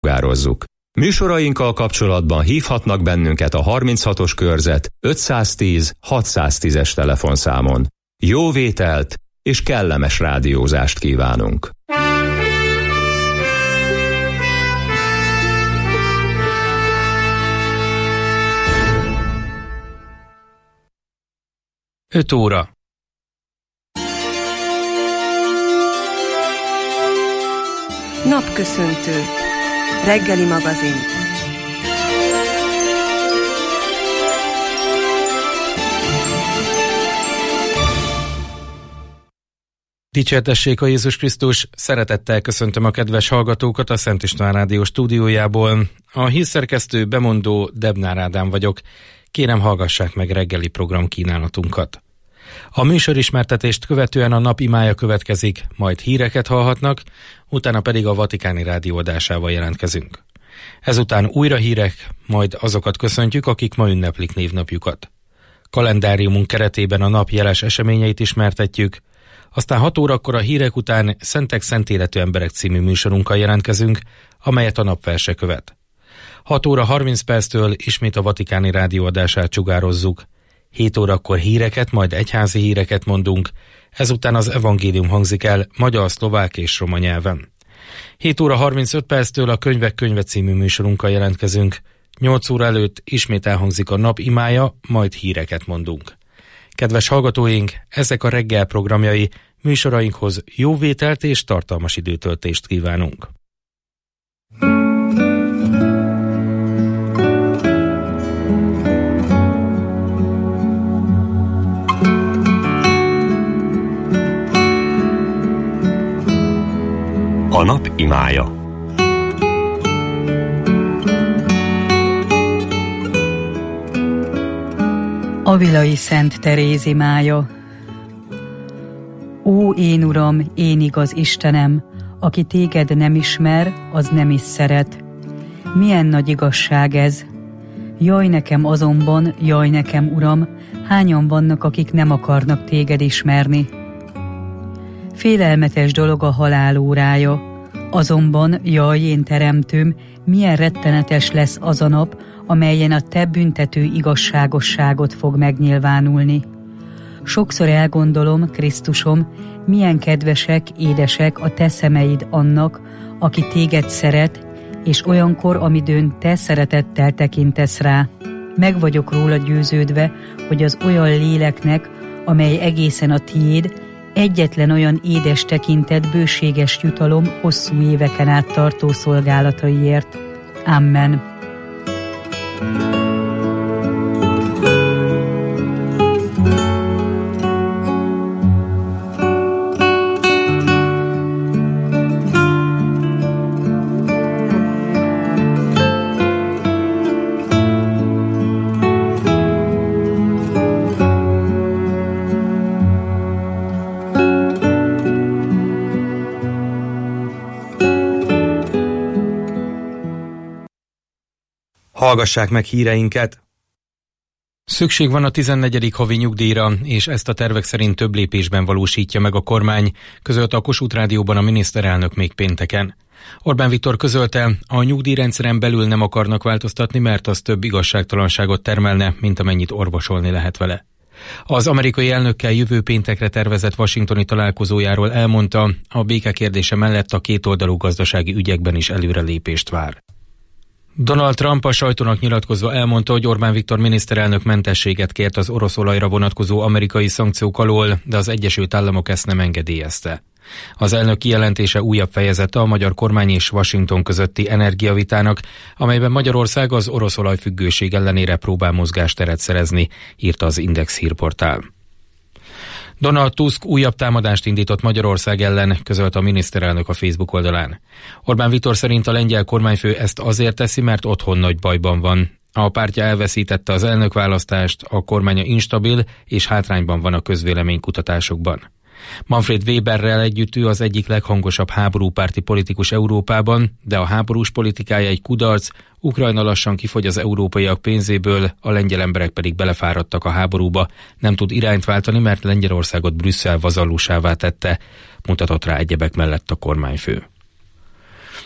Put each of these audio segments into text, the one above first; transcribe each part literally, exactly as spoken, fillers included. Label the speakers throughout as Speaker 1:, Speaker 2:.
Speaker 1: sugározzuk. Műsorainkkal kapcsolatban hívhatnak bennünket a harminchatos körzet ötszáztíz hatszáztízes telefonszámon. Jó vételt és kellemes rádiózást kívánunk!
Speaker 2: öt óra.
Speaker 3: Napköszöntő. Reggeli magazin.
Speaker 2: Dicsértessék a Jézus Krisztus, szeretettel köszöntöm a kedves hallgatókat a Szent István Rádió stúdiójából. A hírszerkesztő bemondó Debnár Ádám vagyok. Kérem, hallgassák meg reggeli program kínálatunkat. A műsorismertetést követően a nap imája következik, majd híreket hallhatnak, utána pedig a Vatikáni Rádió adásával jelentkezünk. Ezután újra hírek, majd azokat köszöntjük, akik ma ünneplik névnapjukat. Kalendáriumunk keretében a nap jeles eseményeit ismertetjük, aztán hat órakor a hírek után Szentek Szent Életű Emberek című műsorunkkal jelentkezünk, amelyet a napverse követ. hat óra harminc perctől ismét a Vatikáni Rádió adását sugározzuk. hét órakor híreket, majd egyházi híreket mondunk, ezután az evangélium hangzik el magyar, szlovák és roma nyelven. hét óra harmincöt perctől a Könyvek könyve című műsorunkkal jelentkezünk, nyolc óra előtt ismét elhangzik a nap imája, majd híreket mondunk. Kedves hallgatóink, ezek a reggel programjai, műsorainkhoz jó vételt és tartalmas időtöltést kívánunk.
Speaker 4: A nap imája.
Speaker 5: Avilai Szent Teréz imája. Ó, én Uram, én igaz Istenem, aki téged nem ismer, az nem is szeret. Milyen nagy igazság ez! Jaj nekem azonban, jaj nekem, Uram, hányan vannak, akik nem akarnak téged ismerni. Félelmetes dolog a halál órája, azonban, jaj, én teremtőm, milyen rettenetes lesz az a nap, amelyen a te büntető igazságosságot fog megnyilvánulni. Sokszor elgondolom, Krisztusom, milyen kedvesek, édesek a te szemeid annak, aki téged szeret, és olyankor, amidőn te szeretettel tekintesz rá. Meg vagyok róla győződve, hogy az olyan léleknek, amely egészen a tiéd, egyetlen olyan édes tekintet, bőséges jutalom hosszú éveken át tartó szolgálataiért. Amen.
Speaker 2: Hallgassák meg híreinket! Szükség van a tizennegyedik havi nyugdíjra, és ezt a tervek szerint több lépésben valósítja meg a kormány, közölte a Kossuth Rádióban a miniszterelnök még pénteken. Orbán Viktor közölte, a nyugdíjrendszeren belül nem akarnak változtatni, mert az több igazságtalanságot termelne, mint amennyit orvosolni lehet vele. Az amerikai elnökkel jövő péntekre tervezett washingtoni találkozójáról elmondta, a béke kérdése mellett a kétoldalú gazdasági ügyekben is előrelépést vár. Donald Trump a sajtónak nyilatkozva elmondta, hogy Orbán Viktor miniszterelnök mentességet kért az orosz olajra vonatkozó amerikai szankciók alól, de az Egyesült Államok ezt nem engedélyezte. Az elnök kijelentése újabb fejezete a magyar kormány és Washington közötti energiavitának, amelyben Magyarország az orosz olajfüggőség ellenére próbál mozgásteret szerezni, írta az Index hírportál. Donald Tusk újabb támadást indított Magyarország ellen, közölte a miniszterelnök a Facebook oldalán. Orbán Viktor szerint a lengyel kormányfő ezt azért teszi, mert otthon nagy bajban van. A pártja elveszítette az elnökválasztást, a kormánya instabil és hátrányban van a közvéleménykutatásokban. Manfred Weberrel együtt ő az egyik leghangosabb háborúpárti politikus Európában, de a háborús politikája egy kudarc, Ukrajna lassan kifogy az európaiak pénzéből, a lengyel emberek pedig belefáradtak a háborúba, nem tud irányt váltani, mert Lengyelországot Brüsszel vazallusává tette, mutatott rá egyebek mellett a kormányfő.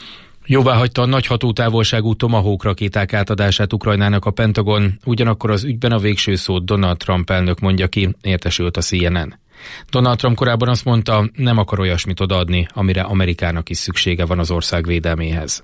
Speaker 2: Jóváhagyta a nagy hatótávolságú Tomahawk rakéták átadását Ukrajnának a Pentagon, ugyanakkor az ügyben a végső szót Donald Trump elnök mondja ki, értesült a C N N. Donald Trump korábban azt mondta, nem akar olyasmit odaadni, amire Amerikának is szüksége van az ország védelméhez.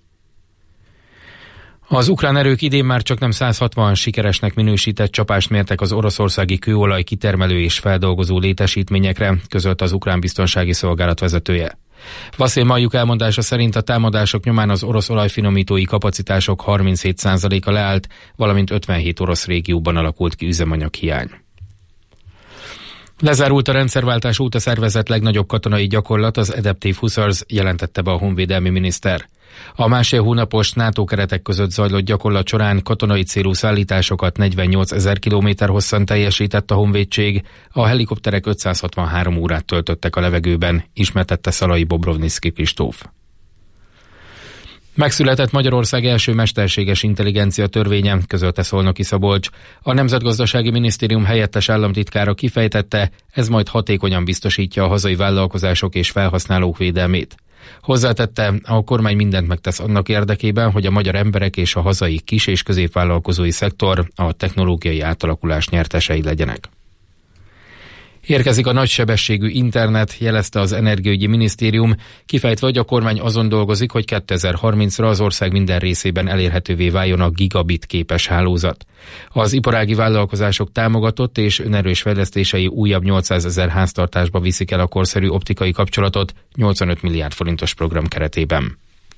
Speaker 2: Az ukrán erők idén már csak nem száz hatvan sikeresnek minősített csapást mértek az oroszországi kőolaj kitermelő és feldolgozó létesítményekre, közölte az ukrán biztonsági szolgálat vezetője. Vasil Maljuk elmondása szerint a támadások nyomán az orosz olajfinomítói kapacitások harminchét százaléka leállt, valamint ötvenhét orosz régióban alakult ki üzemanyaghiány. Lezárult a rendszerváltás óta szervezett legnagyobb katonai gyakorlat, az Adaptive Hussars, jelentette be a honvédelmi miniszter. A másfél hónapos NATO keretek között zajlott gyakorlat során katonai célú szállításokat negyvennyolcezer kilométer hosszan teljesített a honvédség, a helikopterek ötszázhatvanhárom órát töltöttek a levegőben, ismertette Szalai Bobrovnicki Kristóf. Megszületett Magyarország első mesterséges intelligencia törvénye, közölte Szolnoki Szabolcs. A Nemzetgazdasági Minisztérium helyettes államtitkára kifejtette, ez majd hatékonyan biztosítja a hazai vállalkozások és felhasználók védelmét. Hozzátette, a kormány mindent megtesz annak érdekében, hogy a magyar emberek és a hazai kis- és középvállalkozói szektor a technológiai átalakulás nyertesei legyenek. Érkezik a nagysebességű internet, jelezte az Energiaügyi Minisztérium, kifejtve, hogy a kormány azon dolgozik, hogy kétezer-harmincra az ország minden részében elérhetővé váljon a gigabit képes hálózat. Az iparági vállalkozások támogatott és önerős fejlesztései újabb nyolcszázezer háztartásba viszik el a korszerű optikai kapcsolatot nyolcvanöt milliárd forintos program keretében.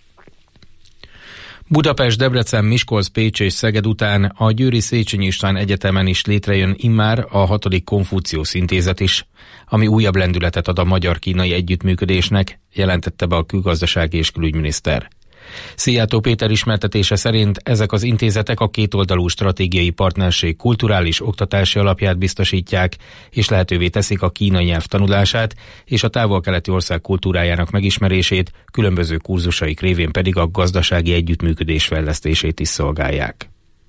Speaker 2: Budapest, Debrecen, Miskolc, Pécs és Szeged után a Győri Széchenyi István Egyetemen is létrejön immár a hatodik Konfuciusz Intézet is, ami újabb lendületet ad a magyar-kínai együttműködésnek, jelentette be a külgazdasági és külügyminiszter. Szijjártó Péter ismertetése szerint ezek az intézetek a kétoldalú stratégiai partnerség kulturális oktatási alapját biztosítják, és lehetővé teszik a kínai nyelv tanulását és a távol-keleti ország kultúrájának megismerését, különböző kurzusaik révén pedig a gazdasági együttműködés fejlesztését is szolgálják.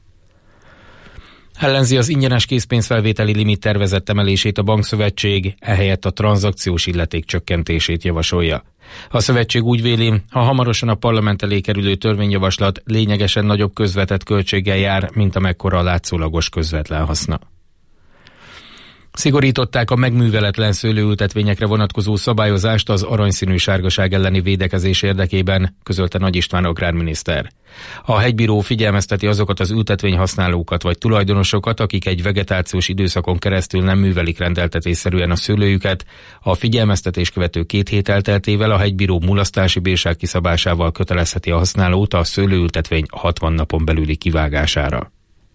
Speaker 2: Ellenzi az ingyenes készpénzfelvételi limit tervezett emelését a bankszövetség, ehelyett a tranzakciós illeték csökkentését javasolja. A szövetség úgy véli, ha hamarosan a parlament elé kerülő törvényjavaslat lényegesen nagyobb közvetett költséggel jár, mint amekkora a látszólagos közvetlen haszna. Szigorították a megműveletlen szőlőültetvényekre vonatkozó szabályozást az aranyszínű sárgaság elleni védekezés érdekében, közölte Nagy István agrárminiszter. A hegybíró figyelmezteti azokat az ültetvényhasználókat vagy tulajdonosokat, akik egy vegetációs időszakon keresztül nem művelik rendeltetésszerűen a szőlőjüket. A figyelmeztetés követő két hét elteltével a hegybíró mulasztási bírság kiszabásával kötelezheti a használót a szőlőültetvény hatvan napon belüli kivágására.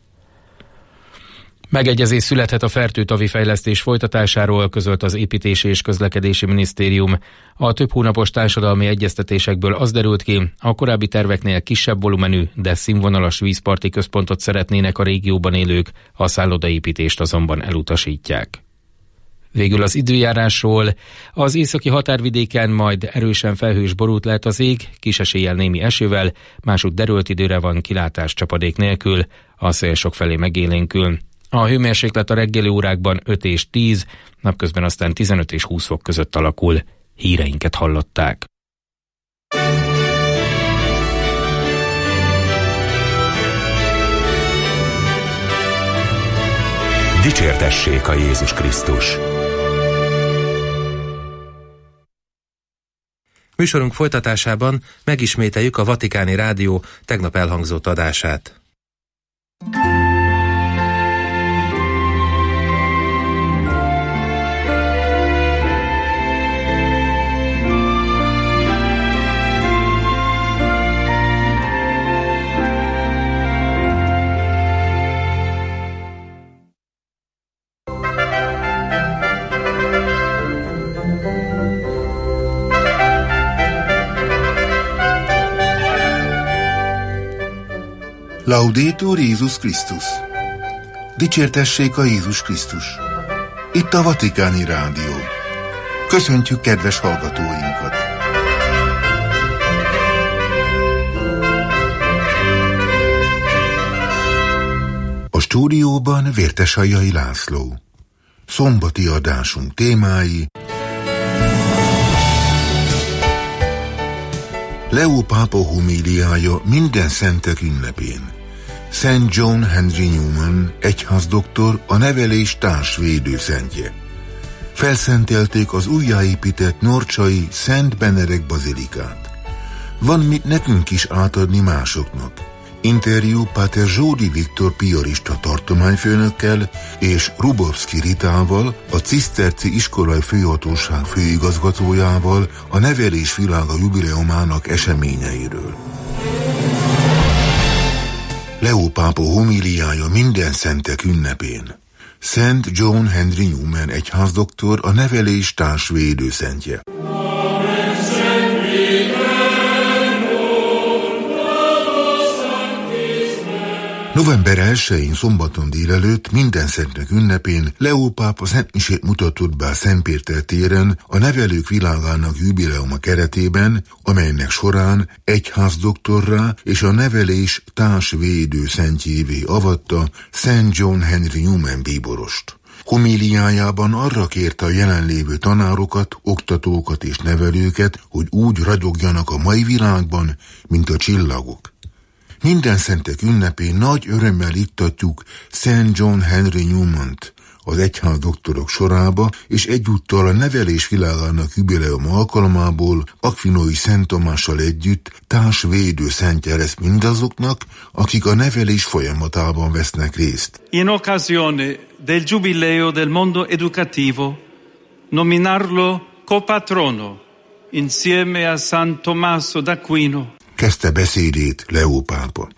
Speaker 2: Megegyezés születhet a fertőtavi fejlesztés folytatásáról, közölt az Építési és Közlekedési Minisztérium. A több hónapos társadalmi egyeztetésekből az derült ki, a korábbi terveknél kisebb volumenű, de színvonalas vízparti központot szeretnének a régióban élők, a szállodaépítést azonban elutasítják. Végül az időjárásról. Az északi határvidéken majd erősen felhős borult lehet az ég, kis eséllyel némi esővel, másút derült időre van kilátás csapadék nélkül, a szél sokfelé megélénkül. A hőmérséklet a reggeli órákban öt és tíz, napközben aztán tizenöt és húsz fok között alakul. Híreinket hallották.
Speaker 1: Dicsértessék a Jézus Krisztus!
Speaker 4: Műsorunk folytatásában megismételjük a Vatikáni Rádió tegnap elhangzott adását.
Speaker 6: Laudetur Jézus Krisztus! Dicsértessék a Jézus Krisztus! Itt a Vatikáni Rádió. Köszöntjük kedves hallgatóinkat! A stúdióban Vértesajjai László. Szombati adásunk témái: Leo pápa homíliája minden szentek ünnepén. Szent John Henry Newman, egyházdoktor, a nevelés társvédőszentje. Felszentelték az újjáépített norcsai Szent Benedek bazilikát. Van mit nekünk is átadni másoknak. Interjú Páter Zsódi Viktor piarista tartományfőnökkel és Rubovszki Ritával, a Ciszterci Iskolai Főhatóság főigazgatójával a nevelés világa jubileumának eseményeiről. Leo pápa homíliája minden szentek ünnepén. Szent John Henry Newman egyházdoktor, a nevelés társvédőszentje. november elsején szombaton délelőtt minden szentek ünnepén Leo pápa szentmisét mutatott be a Szent Péter téren a nevelők világának jubileuma keretében, amelynek során egyházdoktorrá és a nevelés társvédő szentjévé avatta Szent John Henry Newman bíborost. Homíliájában arra kérte a jelenlévő tanárokat, oktatókat és nevelőket, hogy úgy ragyogjanak a mai világban, mint a csillagok. Minden szentek ünnepén nagy örömmel ittatjuk Szent John Henry Newmant az egyházdoktorok sorába, és egyúttal a nevelés világának jubileum alkalmából Akvinói Szent Tamással együtt társvédő szentje lesz mindazoknak, akik a nevelés folyamatában vesznek részt.
Speaker 7: In occasione del Giubileo del Mondo Educativo, nominarlo copatrono insieme a San Tommaso d'Aquino.
Speaker 6: Kezdte beszédét Leo pápa.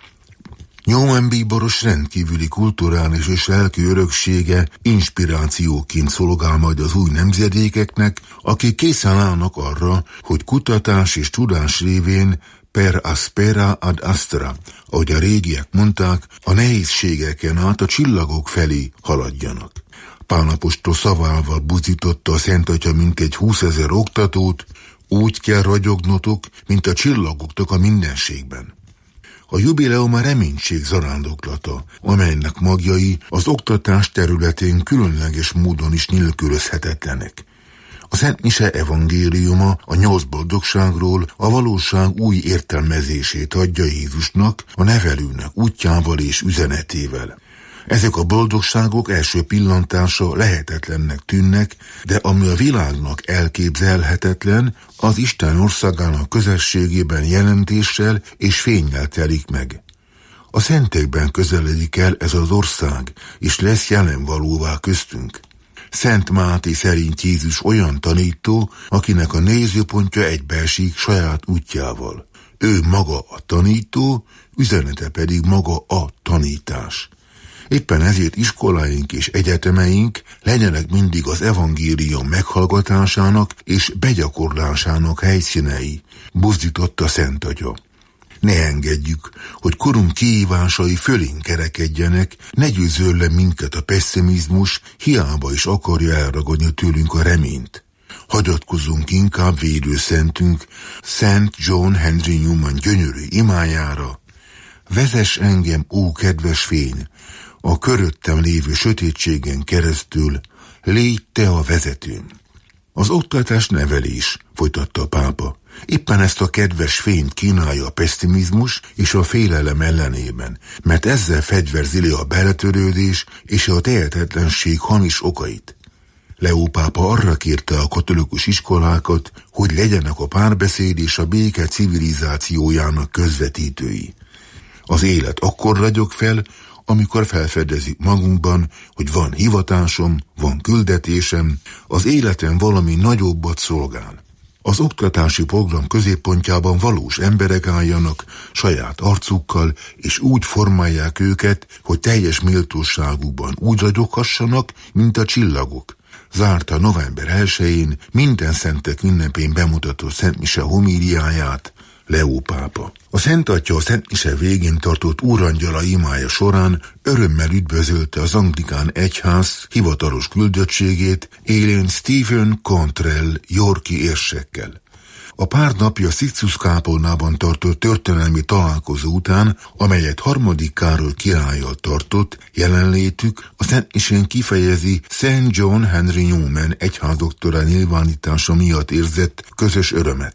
Speaker 6: Newman bíboros rendkívüli kulturális és lelki öröksége inspirációként szolgál majd az új nemzedékeknek, akik készen állnak arra, hogy kutatás és tudás révén per aspera ad astra, ahogy a régiek mondták, a nehézségeken át a csillagok felé haladjanak. Pál apostol szavával buzdította a Szent Atya mintegy húszezer oktatót, úgy kell ragyognotok, mint a csillagoknak a mindenségben. A jubileum a reménység zarándoklata, amelynek magjai az oktatás területén különleges módon is nélkülözhetetlenek. A Szent Mise evangéliuma a nyolc boldogságról a valóság új értelmezését adja Jézusnak, a nevelőnek útjával és üzenetével. Ezek a boldogságok első pillantása lehetetlennek tűnnek, de ami a világnak elképzelhetetlen, az Isten országának közösségében jelentéssel és fénnyel telik meg. A szentekben közeledik el ez az ország, és lesz jelenvalóvá köztünk. Szent Máté szerint Jézus olyan tanító, akinek a nézőpontja egybeesik saját útjával. Ő maga a tanító, üzenete pedig maga a tanítás. Éppen ezért iskoláink és egyetemeink legyenek mindig az evangélium meghallgatásának és begyakorlásának helyszínei, buzdította Szent Atya. Ne engedjük, hogy korunk kihívásai fölénk kerekedjenek, ne győzöl le minket a pesszimizmus, hiába is akarja elragadni tőlünk a reményt. Hagyatkozzunk inkább védőszentünk, Szent John Henry Newman gyönyörű imájára. Vezess engem, ó kedves fény, a köröttem lévő sötétségen keresztül, légy te a vezetőm. Az oktatás nevelés, folytatta a pápa. Éppen ezt a kedves fényt kínálja a pesszimizmus és a félelem ellenében, mert ezzel fegyverzi le a beletörődés és a tehetetlenség hamis okait. Leo pápa arra kérte a katolikus iskolákat, hogy legyenek a párbeszéd és a béke civilizációjának közvetítői. Az élet akkor ragyog fel, amikor felfedezik magunkban, hogy van hivatásom, van küldetésem, az életem valami nagyobbat szolgál. Az oktatási program középpontjában valós emberek álljanak, saját arcukkal, és úgy formálják őket, hogy teljes méltóságukban úgy ragyoghassanak, mint a csillagok. Zárta november elsején minden szentek ünnepén bemutatott Szent Mise homíliáját Leo pápa. A Szent Atya a Szent Mise végén tartott úrangyala imája során örömmel üdvözölte az anglikán egyház hivatalos küldöttségét, élén Stephen Cantrell yorki érsekkel. A pár napja Sixtus kápolnában tartott történelmi találkozó után, amelyet harmadik Károly királlyal tartott, jelenlétük a Szent Misén kifejezi Szent John Henry Newman egyházdoktora nyilvánítása miatt érzett közös örömet.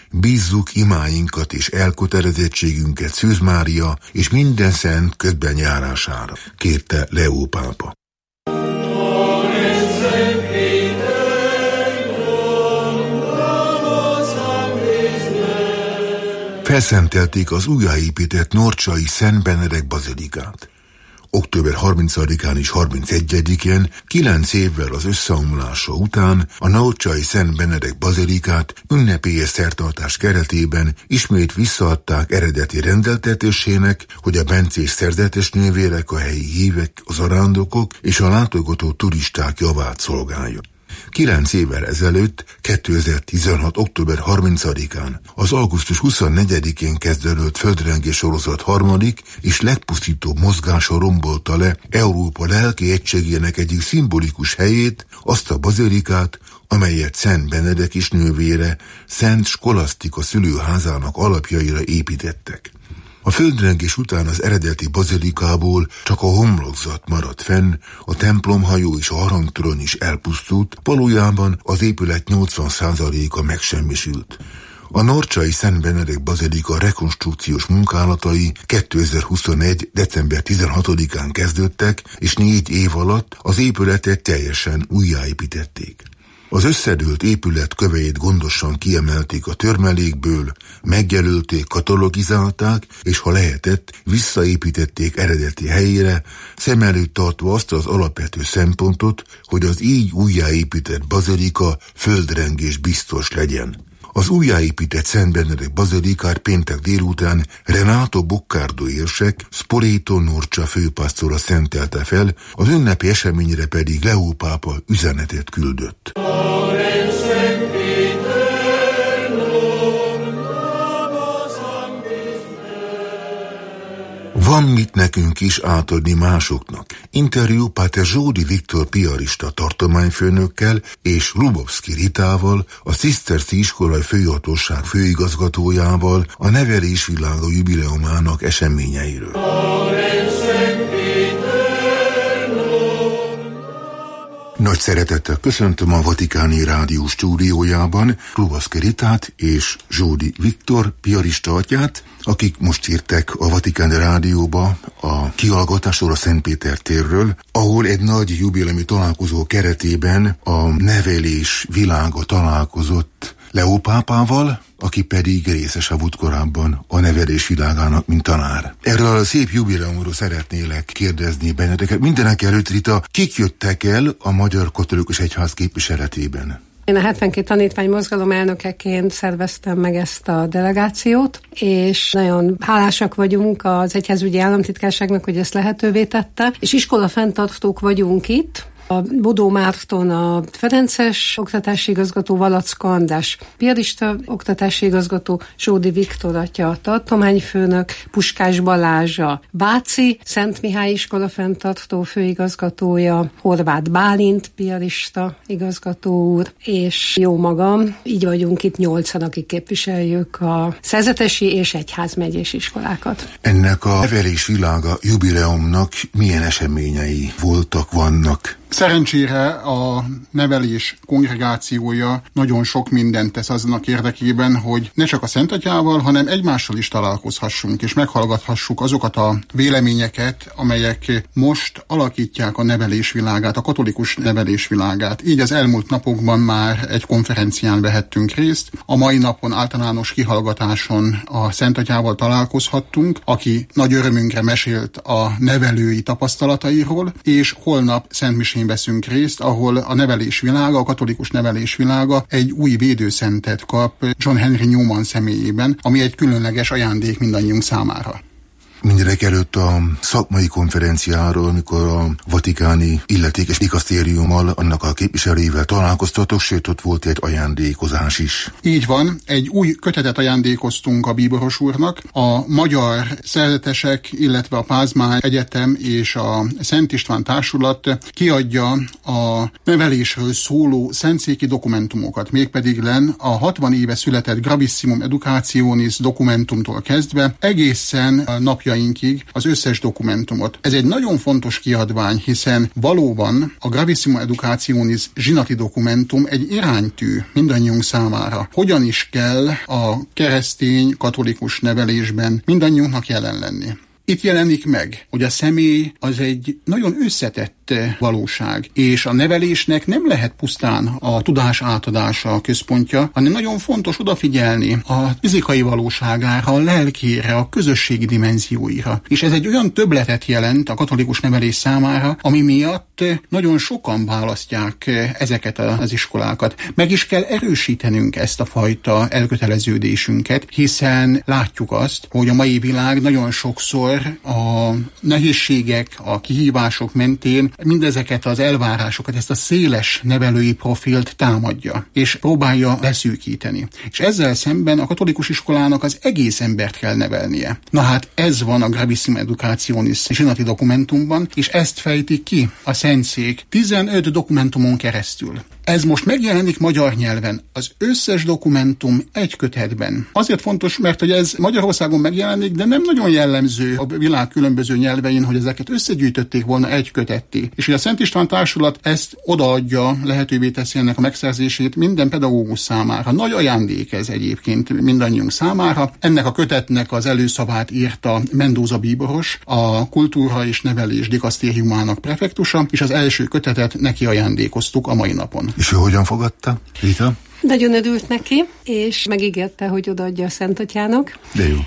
Speaker 6: bízzuk imáinkat és elkötelezettségünket Szűz Mária és minden szent közbenjárására, kérte Leó pápa. Felszentelték az újjáépített norcsai Szent Benedek bazilikát. október harmincadikán és harmincegyedikén, kilenc évvel az összeomlása után a norcsai Szent Benedek bazilikát ünnepélyes szertartás keretében ismét visszaadták eredeti rendeltetésének, hogy a bencés szerzetes nővérek, a helyi hívek, az arándokok és a látogató turisták javát szolgálja. Kilenc évvel ezelőtt, kétezer-tizenhat. október harmincadikán, az augusztus huszonnegyedikén kezdődött földrengés sorozat harmadik és legpusztítóbb mozgása rombolta le Európa lelki egységének egyik szimbolikus helyét, azt a bazilikát, amelyet Szent Benedek is nővére, Szent Skolasztika szülőházának alapjaira építettek. A földrengés után az eredeti bazilikából csak a homlokzat maradt fenn, a templomhajó és a harangtorony is elpusztult, valójában az épület nyolcvan százaléka megsemmisült. A norcsai Szent Benedek bazilika rekonstrukciós munkálatai kétezer-huszonegy. december tizenhatodikán kezdődtek, és négy év alatt az épületet teljesen újjáépítették. Az összedőlt épület köveit gondosan kiemelték a törmelékből, megjelölték, katalogizálták, és ha lehetett, visszaépítették eredeti helyére, szem előtt tartva azt az alapvető szempontot, hogy az így újjáépített bazilika földrengés biztos legyen. Az újjáépített Szent Benedek bazilikát péntek délután Renato Boccardo érsek, Spoleto Norcia főpásztora szentelte fel, az ünnepi eseményre pedig Leó pápa üzenetet küldött. Van mit nekünk is átadni másoknak. Interjú Páter Zsódi Viktor piarista tartományfőnökkel és Lubovszki Ritával, a Ciszterci iskolai főhatóság főigazgatójával a Nevelés Világa jubileumának eseményeiről. Nagy szeretettel köszöntöm a Vatikáni Rádió stúdiójában Lubovszki Ritát és Zsódi Viktor piarista atyát, akik most értek a Vatikáni Rádióba a kihallgatásról a Szentpéter térről, ahol egy nagy jubileumi találkozó keretében a Nevelés Világa találkozott Leó pápával, aki pedig részese volt korábban a Nevelés Világának, mint tanár. Erről a szép jubileumról szeretnélek kérdezni benneteket. Mindenek előtt, Rita, kik jöttek el a Magyar Katolikus Egyház képviseletében?
Speaker 8: Én a hetvenkét tanítvány mozgalom elnökeként szerveztem meg ezt a delegációt, és nagyon hálásak vagyunk az Egyházügyi Államtitkárságnak, hogy ezt lehetővé tette, és iskola fenntartók vagyunk itt. A Bodó Márton a ferences oktatási igazgató, Valacka András piarista oktatási igazgató, Zsódi Viktor atya a tartományfőnök, Puskás Balázs a Váci Szent Mihály iskola fenntartó főigazgatója, Horváth Bálint piarista igazgató úr, és jó magam, így vagyunk itt nyolcan, akik képviseljük a szerzetesi és egyházmegyés iskolákat.
Speaker 6: Ennek a Nevelés Világa jubileumnak milyen eseményei voltak, vannak?
Speaker 9: Szerencsére a nevelés kongregációja nagyon sok mindent tesz aznak érdekében, hogy ne csak a Szentatyával, hanem egymással is találkozhassunk, és meghallgathassuk azokat a véleményeket, amelyek most alakítják a nevelés világát, a katolikus nevelés világát. Így az elmúlt napokban már egy konferencián vehettünk részt. A mai napon általános kihallgatáson a Szentatyával találkozhattunk, aki nagy örömünkre mesélt a nevelői tapasztalatairól, és holnap szentmisén veszünk részt, ahol a nevelés világa, a katolikus nevelés világa egy új védőszentet kap John Henry Newman személyében, ami egy különleges ajándék mindannyiunk számára.
Speaker 6: Mindenek előtt a szakmai konferenciáról, amikor a vatikáni illetékes dikasztériummal, annak a képviselőivel találkoztatok, sőt ott volt egy ajándékozás is.
Speaker 9: Így van, egy új kötetet ajándékoztunk a bíboros úrnak. A magyar szerzetesek, illetve a Pázmány Egyetem és a Szent István Társulat kiadja a nevelésről szóló szentszéki dokumentumokat, mégpedig len a hatvan éve született Gravissimum Educationis dokumentumtól kezdve egészen napja napjainkig az összes dokumentumot. Ez egy nagyon fontos kiadvány, hiszen valóban a Gravissima Educationis zsinati dokumentum egy iránytű mindannyiunk számára. Hogyan is kell a keresztény, katolikus nevelésben mindannyiunknak jelen lenni. Itt jelenik meg, hogy a személy az egy nagyon összetett valóság, és a nevelésnek nem lehet pusztán a tudás átadása a központja, hanem nagyon fontos odafigyelni a fizikai valóságára, a lelkére, a közösségi dimenzióira. És ez egy olyan többletet jelent a katolikus nevelés számára, ami miatt nagyon sokan választják ezeket az iskolákat. Meg is kell erősítenünk ezt a fajta elköteleződésünket, hiszen látjuk azt, hogy a mai világ nagyon sokszor a nehézségek, a kihívások mentén mindezeket az elvárásokat, ezt a széles nevelői profilt támadja, és próbálja leszűkíteni. És ezzel szemben a katolikus iskolának az egész embert kell nevelnie. Na hát ez van a Gravissima Educationis zsinati dokumentumban, és ezt fejti ki a Szentszék tizenöt dokumentumon keresztül. Ez most megjelenik magyar nyelven, az összes dokumentum egy kötetben. Azért fontos, mert hogy ez Magyarországon megjelenik, de nem nagyon jellemző a világ különböző nyelvein, hogy ezeket összegyűjtötték volna egy kötetté. És hogy a Szent István Társulat ezt odaadja, lehetővé teszi ennek a megszerzését minden pedagógus számára. Nagy ajándék ez egyébként mindannyiunk számára. Ennek a kötetnek az előszavát írta Mendoza bíboros, a Kultúra és Nevelés Dikasztériumának prefektusa, és az első kötetet neki ajándékoztuk a mai napon.
Speaker 6: És ő hogyan fogadta, Rita?
Speaker 8: Nagyon örült neki, és megígérte, hogy odaadja a Szent Atyának.
Speaker 6: De jó.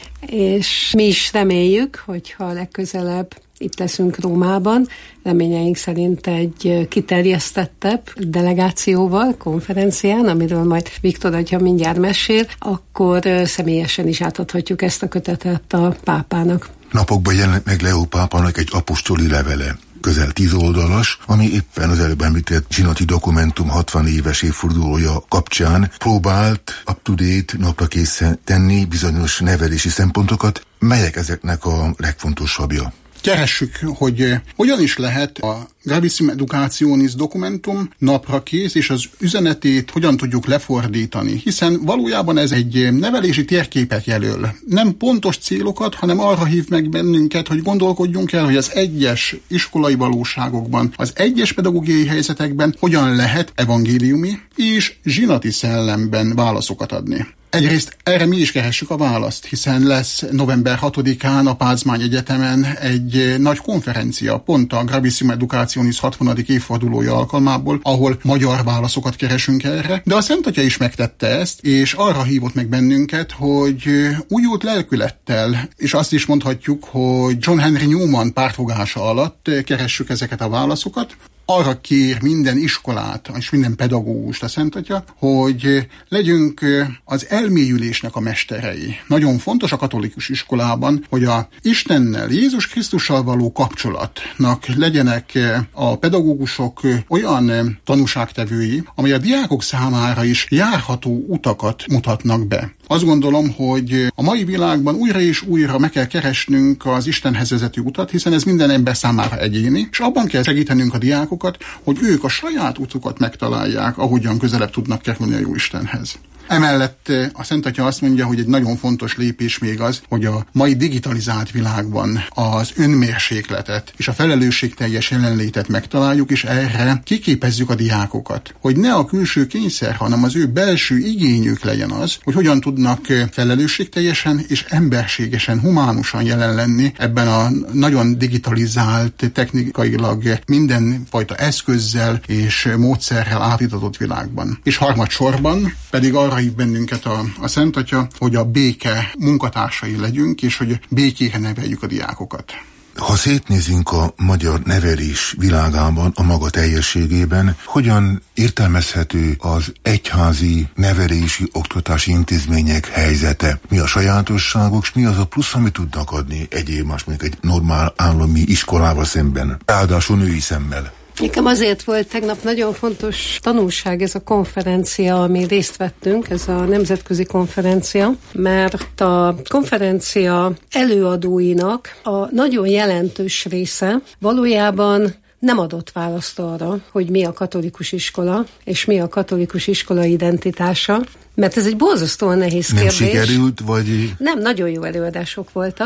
Speaker 8: És mi is reméljük, hogyha legközelebb itt leszünk Rómában, reményeink szerint egy kiterjesztettebb delegációval, konferencián, amiről majd Viktor atya mindjárt mesél, akkor személyesen is átadhatjuk ezt a kötetet a pápának.
Speaker 6: Napokban jelent meg Leó pápának egy apostoli levele, közel tíz oldalas, ami éppen az előbb említett zsinati dokumentum hatvan éves évfordulója kapcsán próbált up-to-date, napra készen tenni bizonyos nevelési szempontokat, melyek ezeknek a legfontosabbja.
Speaker 9: Keressük, hogy hogyan is lehet a Gravissima Educationis dokumentum napra kész, és az üzenetét hogyan tudjuk lefordítani, hiszen valójában ez egy nevelési térképet jelöl. Nem pontos célokat, hanem arra hív meg bennünket, hogy gondolkodjunk el, hogy az egyes iskolai valóságokban, az egyes pedagógiai helyzetekben hogyan lehet evangéliumi és zsinati szellemben válaszokat adni. Egyrészt erre mi is keressük a választ, hiszen lesz november hatodikán a Pázmány Egyetemen egy nagy konferencia, pont a Gravissima Educationis hatvanadik évfordulója alkalmából, ahol magyar válaszokat keresünk erre, de a Szent Atya is megtette ezt, és arra hívott meg bennünket, hogy újult lelkülettel, és azt is mondhatjuk, hogy John Henry Newman pártfogása alatt keressük ezeket a válaszokat. Arra kér minden iskolát és minden pedagógust a Szent Atya, hogy legyünk az elmélyülésnek a mesterei. Nagyon fontos a katolikus iskolában, hogy a Istennel, Jézus Krisztussal való kapcsolatnak legyenek a pedagógusok olyan tanúságtevői, amely a diákok számára is járható utakat mutatnak be. Azt gondolom, hogy a mai világban újra és újra meg kell keresnünk az Istenhez vezető utat, hiszen ez minden ember számára egyéni, és abban kell segítenünk a diákokat, hogy ők a saját utukat megtalálják, ahogyan közelebb tudnak kerülni a Jóistenhez. Emellett a Szent Atya azt mondja, hogy egy nagyon fontos lépés még az, hogy a mai digitalizált világban az önmérsékletet és a felelősségteljes jelenlétet megtaláljuk, és erre kiképezzük a diákokat. Hogy ne a külső kényszer, hanem az ő belső igényük legyen az, hogy hogyan tudnak felelősségteljesen és emberségesen, humánusan jelen lenni ebben a nagyon digitalizált, technikailag mindenfajta eszközzel és módszerrel átítatott világban. És harmadsorban pedig arra hív bennünket a, a Szent Atya, hogy a béke munkatársai legyünk, és hogy békére neveljük a diákokat.
Speaker 6: Ha szétnézünk a magyar nevelés világában, a maga teljességében, hogyan értelmezhető az egyházi nevelési oktatási intézmények helyzete? Mi a sajátosságok, és mi az a plusz, amit tudnak adni egyéb más, mint egy normál állami iskolával szemben, ráadásul női szemmel?
Speaker 8: Nekem azért volt tegnap nagyon fontos tanulság ez a konferencia, amin részt vettünk, ez a nemzetközi konferencia, mert a konferencia előadóinak a nagyon jelentős része valójában nem adott választ arra, hogy mi a katolikus iskola, és mi a katolikus iskola identitása, mert ez egy borzasztóan nehéz kérdés.
Speaker 6: Nem sikerült, vagy...
Speaker 8: Nem, nagyon jó előadások voltak,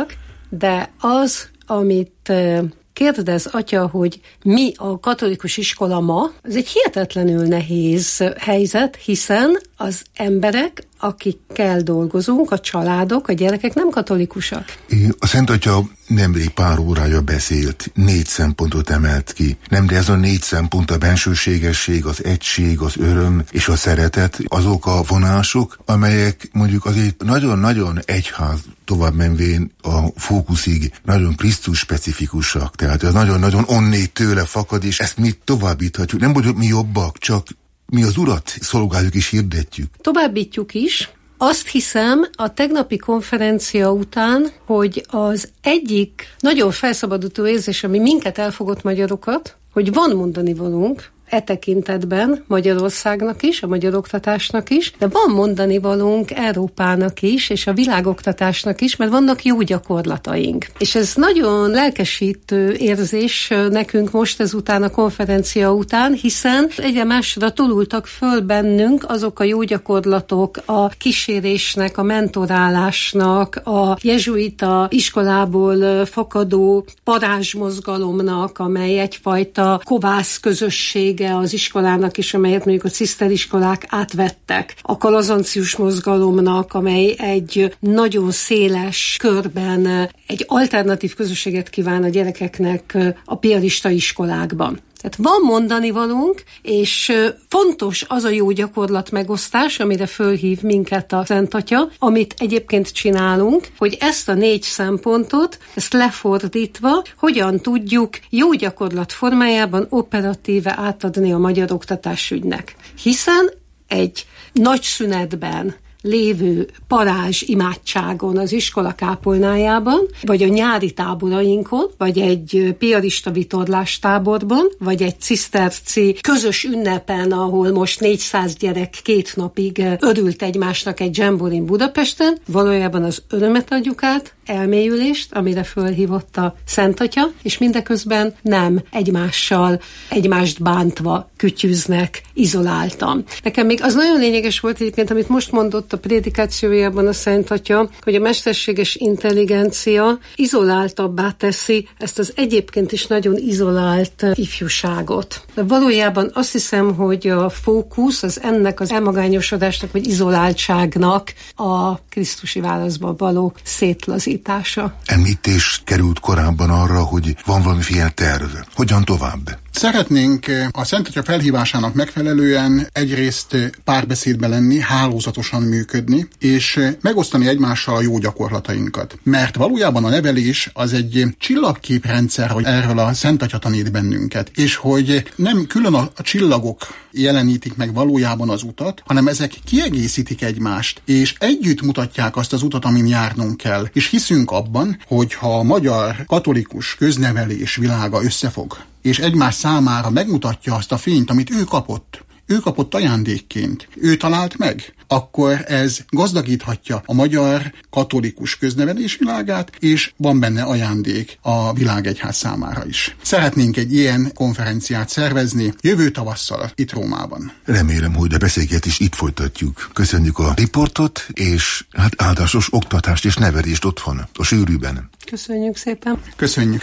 Speaker 8: de az, amit kérdez atya, hogy mi a katolikus iskola ma, ez egy hihetetlenül nehéz helyzet, hiszen az emberek, akikkel dolgozunk, a családok, a gyerekek nem katolikusak.
Speaker 6: A Szent Atya nemrég pár órája beszélt, négy szempontot emelt ki. Nem, de ez a négy szempont, a bensőségesség, az egység, az öröm és a szeretet, azok a vonások, amelyek mondjuk azért nagyon-nagyon egyház tovább menvén a fókuszig nagyon Krisztus specifikusak. Tehát ez nagyon-nagyon onnét tőle fakad, és ezt mi továbbíthatjuk. Nem vagyok mi jobbak, csak mi az Urat szolgáljuk és hirdetjük.
Speaker 8: Továbbítjuk is. Azt hiszem a tegnapi konferencia után, hogy az egyik nagyon felszabadító érzés, ami minket elfogott magyarokat, hogy van mondani valónk, e tekintetben Magyarországnak is, a magyar oktatásnak is, de van mondani valónk Európának is, és a világoktatásnak is, mert vannak jó gyakorlataink. És ez nagyon lelkesítő érzés nekünk most ezután a konferencia után, hiszen egyre másra tolultak föl bennünk azok a jó gyakorlatok, a kísérésnek, a mentorálásnak, a jezsuita iskolából fakadó parázsmozgalomnak, amely egyfajta kovász közösség az iskolának is, amelyet mondjuk a ciszteriskolák átvettek. A kalazancius mozgalomnak, amely egy nagyon széles körben egy alternatív közösséget kíván a gyerekeknek a piarista iskolákban. Tehát van mondani valónk, és fontos az a jó gyakorlat megosztás, amire fölhív minket a Szent Atya, amit egyébként csinálunk, hogy ezt a négy szempontot, ezt lefordítva, hogyan tudjuk jó gyakorlat formájában operatíve átadni a magyar oktatásügynek. Hiszen egy nagy szünetben lévő parázs imádságon az iskola kápolnájában, vagy a nyári táborainkon, vagy egy piarista vitorlás táborban, vagy egy ciszterci közös ünnepen, ahol most négyszáz gyerek két napig örült egymásnak egy dzsamborin Budapesten, valójában az örömet adjuk át, elmélyülést, amire fölhívott a Szent Atya, és mindeközben nem egymással, egymást bántva kütyüznek izoláltan. Nekem még az nagyon lényeges volt egyébként, amit most mondott a prédikációjában a Szent Atya, hogy a mesterséges intelligencia izoláltabbá teszi ezt az egyébként is nagyon izolált ifjúságot. De valójában azt hiszem, hogy a fókusz az ennek az elmagányosodásnak vagy izoláltságnak a krisztusi válaszban való szétlazítása.
Speaker 6: Említés került korábban arra, hogy van valamiféle terv. Hogyan tovább?
Speaker 9: Szeretnénk a Szent Atya felhívásának megfelelően egyrészt párbeszédbe lenni, hálózatosan működni, és megosztani egymással a jó gyakorlatainkat. Mert valójában a nevelés az egy csillagképrendszer, hogy erről a Szent Atya tanít bennünket, és hogy nem külön a csillagok jelenítik meg valójában az utat, hanem ezek kiegészítik egymást, és együtt mutatják azt az utat, amin járnunk kell. És hiszünk abban, hogy ha a magyar katolikus köznevelés világa összefog, és egymás számára megmutatja azt a fényt, amit ő kapott, ő kapott ajándékként, ő talált meg, akkor ez gazdagíthatja a magyar katolikus köznevelés világát, és van benne ajándék a világegyház számára is. Szeretnénk egy ilyen konferenciát szervezni jövő tavasszal itt Rómában.
Speaker 6: Remélem, hogy a beszélgetést itt folytatjuk. Köszönjük a riportot, és hát áldásos oktatást és nevelést otthon, a sűrűben.
Speaker 8: Köszönjük szépen.
Speaker 9: Köszönjük.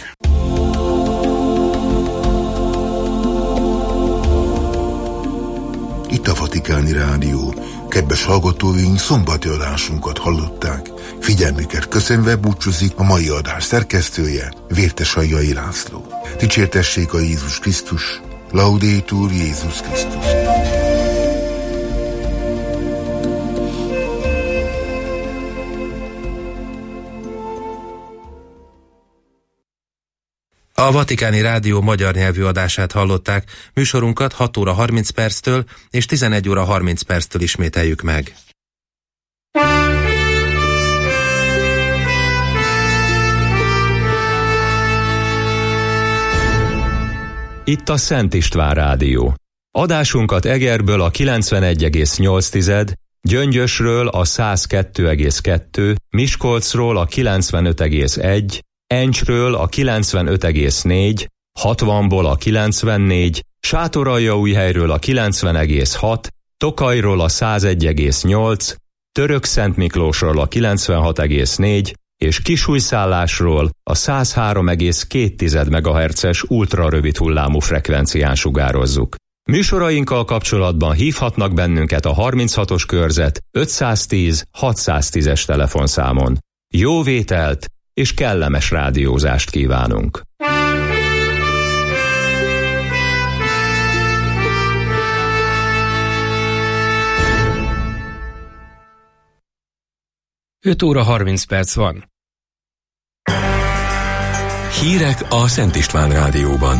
Speaker 6: Itt a Vatikáni Rádió. Kedves hallgatóink, szombati adásunkat hallották. Figyelmüket köszönve búcsúzik a mai adás szerkesztője, Vértes Aljai László. Dicsértessék a Jézus Krisztus, Laudetur Jézus Krisztus.
Speaker 4: A Vatikáni Rádió magyar nyelvű adását hallották, műsorunkat hat óra harminc perctől és tizenegy óra harminc perctől ismételjük meg.
Speaker 1: Itt a Szent István Rádió. Adásunkat Egerből a kilencvenegy egész nyolc, Gyöngyösről a száz kettő egész kettő, Miskolcról a kilencvenöt egész egy, Encsről a kilencvenöt egész négy, hatvanból a kilencvennégy, Sátoraljaújhelyről a kilencven egész hat, Tokajról a száz egy egész nyolc, Törökszentmiklósról a kilencvenhat egész négy és kisújszállásról a száz három egész két megahertzes ultrarövid hullámú frekvencián sugározzuk. Műsorainkkal kapcsolatban hívhatnak bennünket a harminchatos körzet ötszáztíz hatszáztízes telefonszámon. Jó vételt és kellemes rádiózást kívánunk!
Speaker 2: öt óra harminc perc van.
Speaker 10: Hírek a Szent István Rádióban.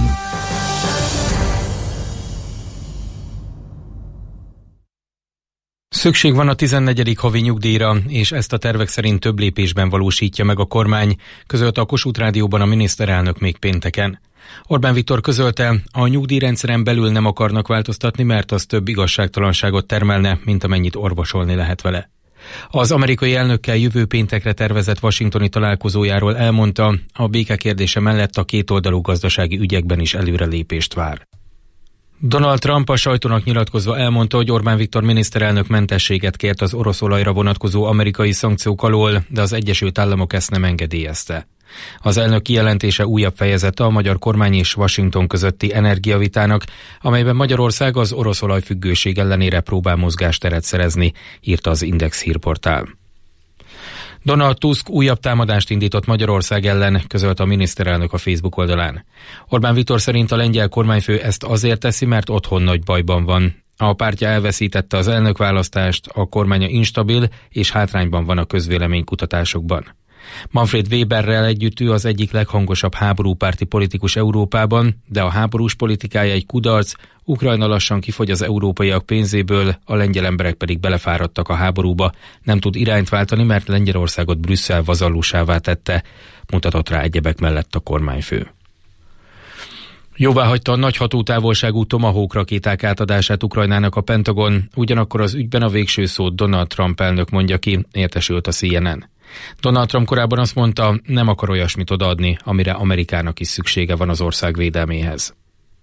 Speaker 2: Szükség van a tizennegyedik havi nyugdíjra, és ezt a tervek szerint több lépésben valósítja meg a kormány, közölte a Kossuth Rádióban a miniszterelnök még pénteken. Orbán Viktor közölte, a nyugdíjrendszeren belül nem akarnak változtatni, mert az több igazságtalanságot termelne, mint amennyit orvosolni lehet vele. Az amerikai elnökkel jövő péntekre tervezett washingtoni találkozójáról elmondta, a béke kérdése mellett a kétoldalú gazdasági ügyekben is előrelépést vár. Donald Trump a sajtónak nyilatkozva elmondta, hogy Orbán Viktor miniszterelnök mentességet kért az orosz olajra vonatkozó amerikai szankciók alól, de az Egyesült Államok ezt nem engedélyezte. Az elnök kijelentése újabb fejezete a magyar kormány és Washington közötti energiavitának, amelyben Magyarország az orosz olajfüggőség ellenére próbál mozgásteret szerezni, írta az Index hírportál. Donald Tusk újabb támadást indított Magyarország ellen, közölte a miniszterelnök a Facebook oldalán. Orbán Viktor szerint a lengyel kormányfő ezt azért teszi, mert otthon nagy bajban van. A pártja elveszítette az elnökválasztást, a kormánya instabil és hátrányban van a közvéleménykutatásokban. Manfred Weberrel együtt ő az egyik leghangosabb háborúpárti politikus Európában, de a háborús politikája egy kudarc, Ukrajna lassan kifogy az európaiak pénzéből, a lengyel emberek pedig belefáradtak a háborúba, nem tud irányt váltani, mert Lengyelországot Brüsszel vazallusává tette, mutatott rá egyebek mellett a kormányfő. Jóváhagyta a nagy hatótávolságú Tomahawk rakéták átadását Ukrajnának a Pentagon, ugyanakkor az ügyben a végső szót Donald Trump elnök mondja ki, értesült a C N N. Donald Trump korábban azt mondta, nem akar olyasmit odaadni, amire Amerikának is szüksége van az ország védelméhez.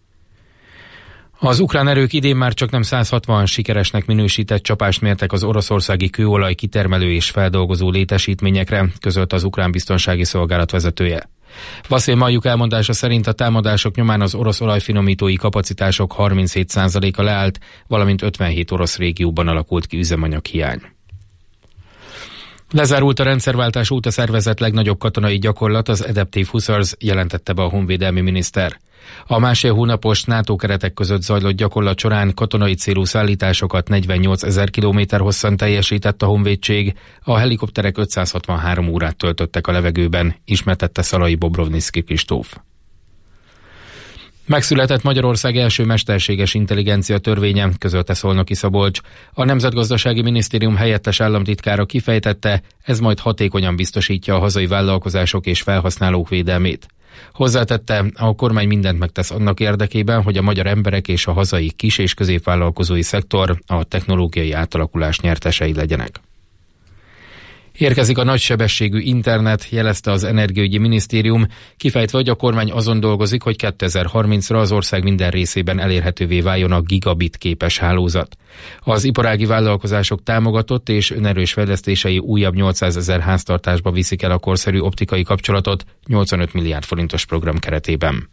Speaker 2: Az ukrán erők idén már csak nem száz hatvan sikeresnek minősített csapást mértek az oroszországi kőolaj kitermelő és feldolgozó létesítményekre, közölte az ukrán biztonsági szolgálat vezetője. Vasil Maljuk elmondása szerint a támadások nyomán az orosz olajfinomítói kapacitások harminchét százaléka leállt, valamint ötvenhét orosz régióban alakult ki üzemanyaghiány. Lezárult a rendszerváltás óta szervezett legnagyobb katonai gyakorlat, az Adaptive Hussars, jelentette be a honvédelmi miniszter. A másfél hónapos NATO keretek között zajlott gyakorlat során katonai célú szállításokat negyvennyolcezer kilométer hosszan teljesített a honvédség, a helikopterek ötszázhatvanhárom órát töltöttek a levegőben, ismertette Szalai Bobrovnicki Kristóf. Megszületett Magyarország első mesterséges intelligencia törvénye, közölte Szolnoki Szabolcs. A Nemzetgazdasági Minisztérium helyettes államtitkára kifejtette, ez majd hatékonyan biztosítja a hazai vállalkozások és felhasználók védelmét. Hozzátette, a kormány mindent megtesz annak érdekében, hogy a magyar emberek és a hazai kis- és középvállalkozói szektor a technológiai átalakulás nyertesei legyenek. Érkezik a nagysebességű internet, jelezte az Energiaügyi Minisztérium, kifejtve, hogy a kormány azon dolgozik, hogy kétezer-harmincra az ország minden részében elérhetővé váljon a gigabit képes hálózat. Az iparági vállalkozások támogatott és önerős fejlesztései újabb nyolcszázezer háztartásba viszik el a korszerű optikai kapcsolatot nyolcvanöt milliárd forintos program keretében.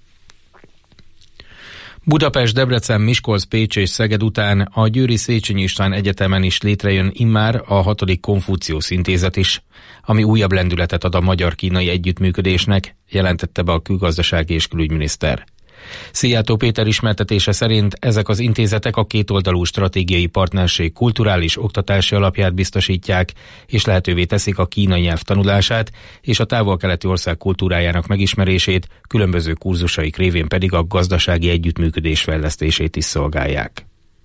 Speaker 2: Budapest, Debrecen, Miskolc, Pécs és Szeged után a Győri Széchenyi István Egyetemen is létrejön immár a hatodik Konfuciusz Intézet is, ami újabb lendületet ad a magyar-kínai együttműködésnek, jelentette be a külgazdasági és külügyminiszter. Szijjártó Péter ismertetése szerint ezek az intézetek a kétoldalú stratégiai partnerség kulturális oktatási alapját biztosítják, és lehetővé teszik a kínai nyelv tanulását és a távol-keleti ország kultúrájának megismerését, különböző kurzusaik révén pedig a gazdasági együttműködés fejlesztését is szolgálják.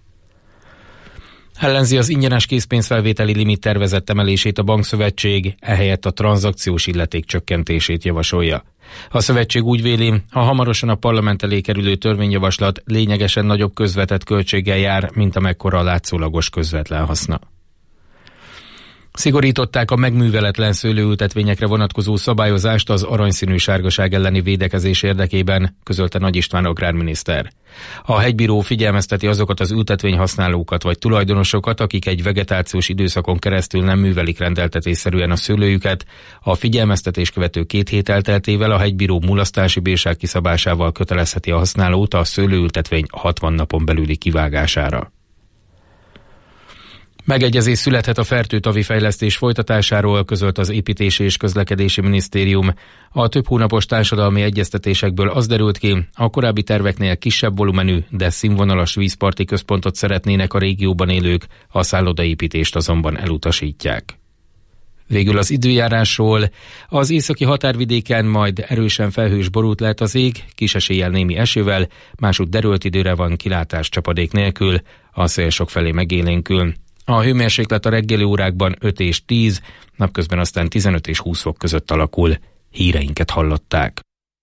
Speaker 2: Ellenzi az ingyenes készpénzfelvételi limit tervezett emelését a bankszövetség, ehelyett a tranzakciós illeték csökkentését javasolja. A szövetség úgy véli, ha hamarosan a parlament elé kerülő törvényjavaslat lényegesen nagyobb közvetett költséggel jár, mint amekkora a látszólagos közvetlen haszna. Szigorították a megműveletlen szőlőültetvényekre vonatkozó szabályozást az aranyszínű sárgaság elleni védekezés érdekében, közölte Nagy István agrárminiszter. A hegybíró figyelmezteti azokat az ültetvényhasználókat vagy tulajdonosokat, akik egy vegetációs időszakon keresztül nem művelik rendeltetésszerűen a szőlőjüket. A figyelmeztetés követő két hét elteltével a hegybíró mulasztási bírság kiszabásával kötelezheti a használót a szőlőültetvény hatvan napon belüli kivágására. Megegyezés születhet a fertőtavi fejlesztés folytatásáról, közölt az Építési és Közlekedési Minisztérium. A több hónapos társadalmi egyeztetésekből az derült ki, a korábbi terveknél kisebb volumenű, de színvonalas vízparti központot szeretnének a régióban élők, a szállodaépítést azonban elutasítják. Végül az időjárásról. Az északi határvidéken majd erősen felhős borult lehet az ég, kis eséllyel némi esővel, másút derült időre van kilátás csapadék nélkül, a szél sokfelé megélénkül. A hőmérséklet a reggeli órákban öt és tíz, napközben aztán tizenöt és húsz fok között alakul. Híreinket hallották.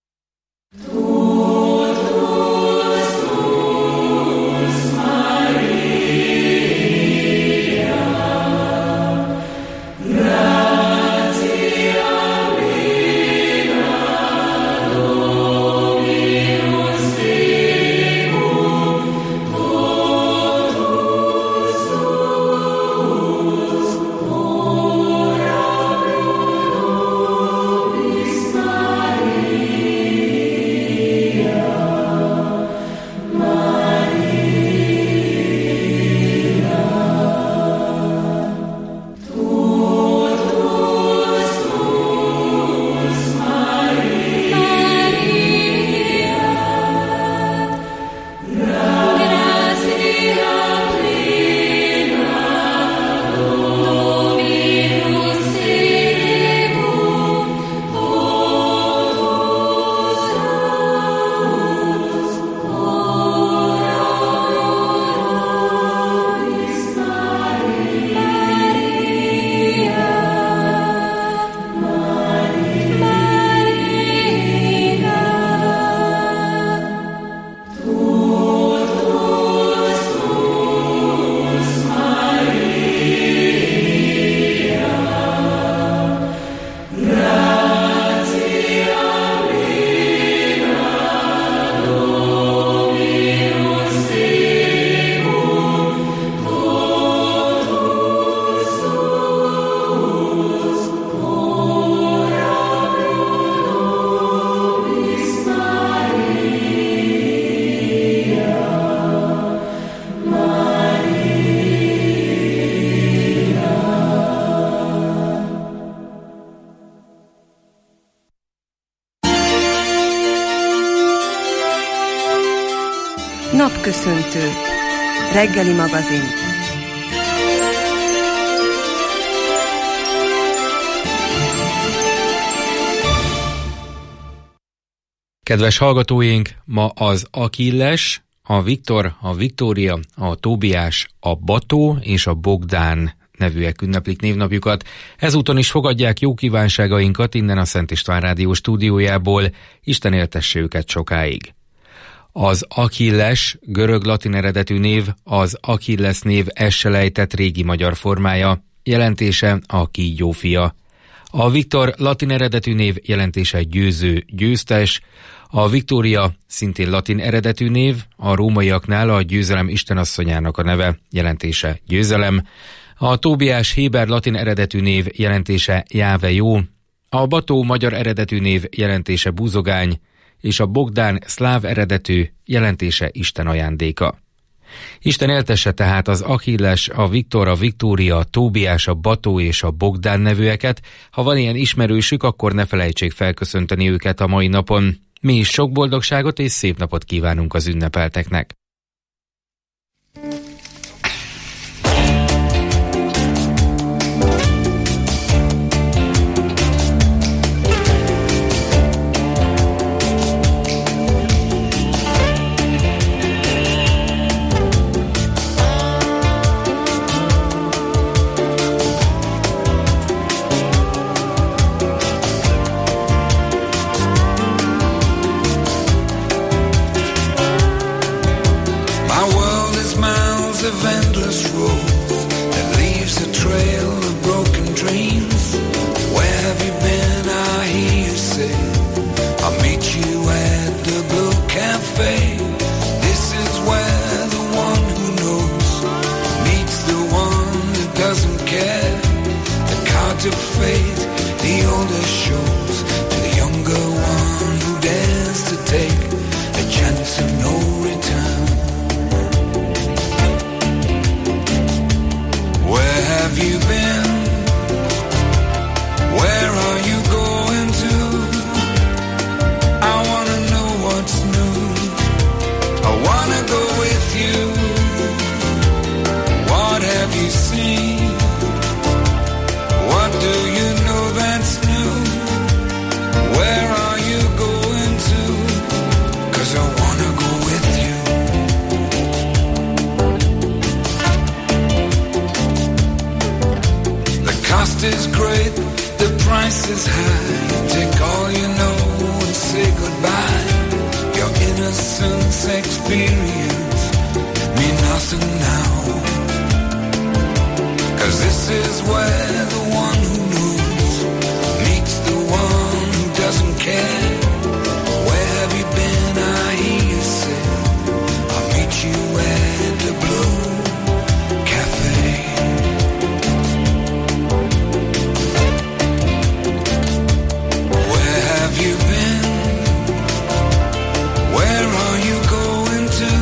Speaker 3: Napköszöntő. Reggeli magazin.
Speaker 2: Kedves hallgatóink, ma az Akilles, a Viktor, a Viktória, a Tóbiás, a Bató és a Bogdán nevűek ünneplik névnapjukat. Ezúton is fogadják jó kívánságainkat innen a Szent István Rádió stúdiójából. Isten éltesse őket sokáig. Az Akilles, görög-latin eredetű név, az Akilles név esselejtett régi magyar formája, jelentése a kígyó fia. A Viktor latin eredetű név jelentése győző, győztes, a Viktória szintén latin eredetű név, a rómaiaknál a győzelem istenasszonyának a neve, jelentése győzelem, a Tóbiás héber latin eredetű név jelentése Jáve jó, a Bató magyar eredetű név jelentése búzogány, és a Bogdán szláv eredetű jelentése Isten ajándéka. Isten éltesse tehát az Akilles, a Viktor, a Viktória, a Tóbiás, a Bató és a Bogdán nevűeket. Ha van ilyen ismerősük, akkor ne felejtsék felköszönteni őket a mai napon. Mi is sok boldogságot és szép napot kívánunk az ünnepelteknek.
Speaker 11: Of endless roads that leaves a trail of broken of no return. Where have you been? Where are you going to? I wanna know what's new. I wanna go with you. What have you seen? What do you know that's new? Where are you going to? 'Cause I wanna go with you. The cost is great, the price is high. Take all you know and say goodbye. Your innocence experience mean nothing now. 'Cause this is where the one who knows meets the one who doesn't care. Where have you been? I hear you say, I'll meet you at the Blue Cafe. Where have you been? Where are you going to?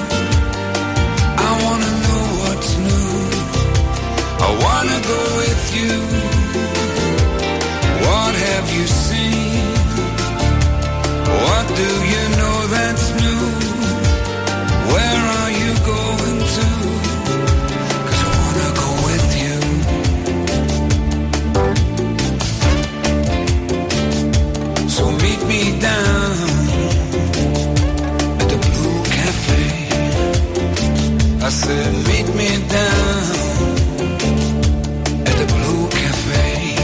Speaker 11: I wanna know what's new. I wanna go with you. What have you seen? What do you know that's new? Where are you going to? 'Cause I wanna go with you. So meet me down at the Blue Cafe. I said meet me down at the Blue Cafe.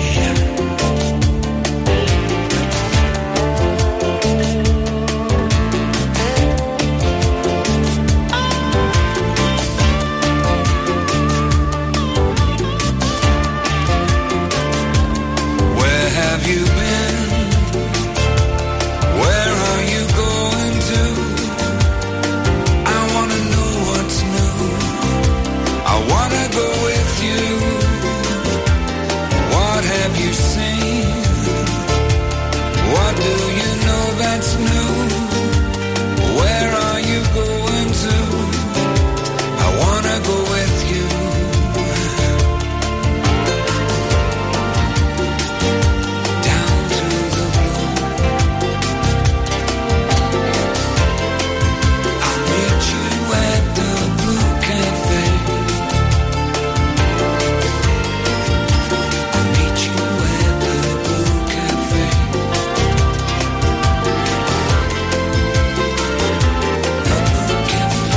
Speaker 11: Where have you been? Where are you going to? I wanna know what's new. I wanna go with you. What have you seen? What do you know that's new? Where are you going to? I wanna go with you. Down to the blue. I'll meet you at the Blue Cafe. I'll meet you at the Blue Cafe. The Blue Cafe.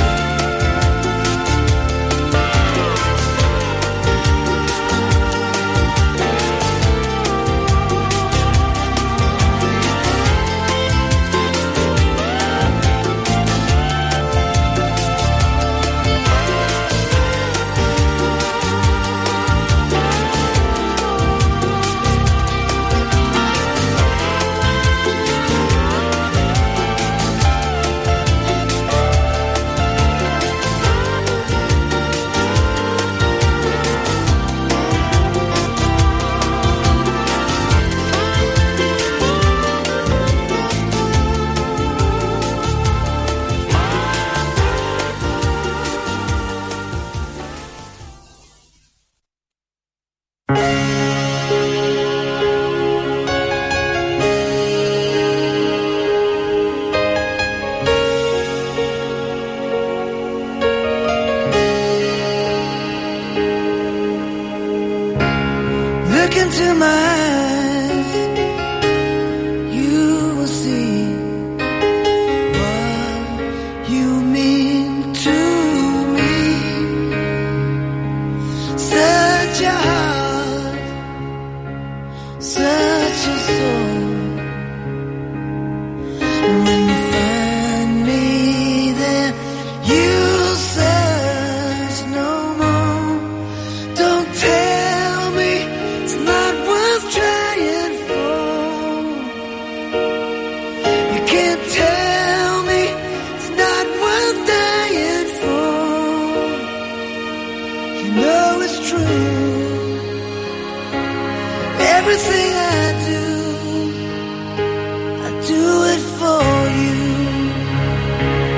Speaker 12: Look into my eyes, you will see what you mean to me. Such a heart, such a soul. And when you find me there, you'll search no more. Don't tell me it's not worth trying for. You can't tell me it's not worth dying for. You know it's true. Everything I do, I do it for you.